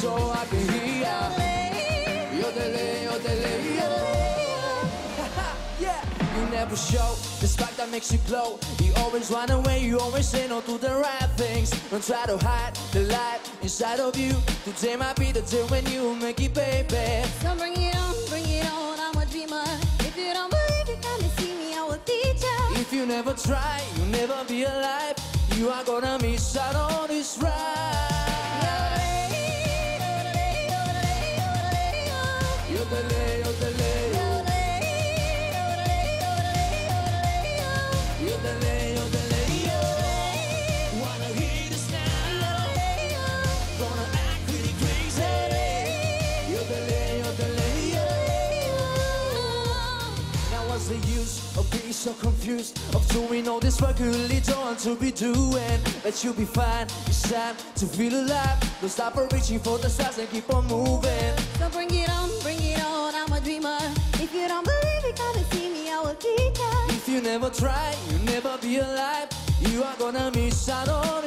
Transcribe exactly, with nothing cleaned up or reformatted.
so I can hear ya. You're the lay, you're the lay, yeah. You never show the spark that makes you glow. You always run away, you always say no to the right things. Don't try to hide the light inside of you. Today might be the day when you make it, baby. So bring it on, bring it on, I'm a dreamer. If you don't believe you come and see me, I will teach you. If you never try, you'll never be alive. You are gonna miss out on this ride. You're the lay, you're the lay. You're the lay, you're the lay. Wanna hear this now? Gonna act pretty crazy. You're the lay, you're the lay. Now what's the use of being so confused, of doing all this work you really don't want to be doing? But you'll be fine, it's time to feel alive. Don't stop for reaching for the stars and keep on moving. So bring it on, bring it on, I'm a dreamer. If you don't believe it, come and see me, I will teach you. If you never try, you'll never be alive. You are gonna miss out on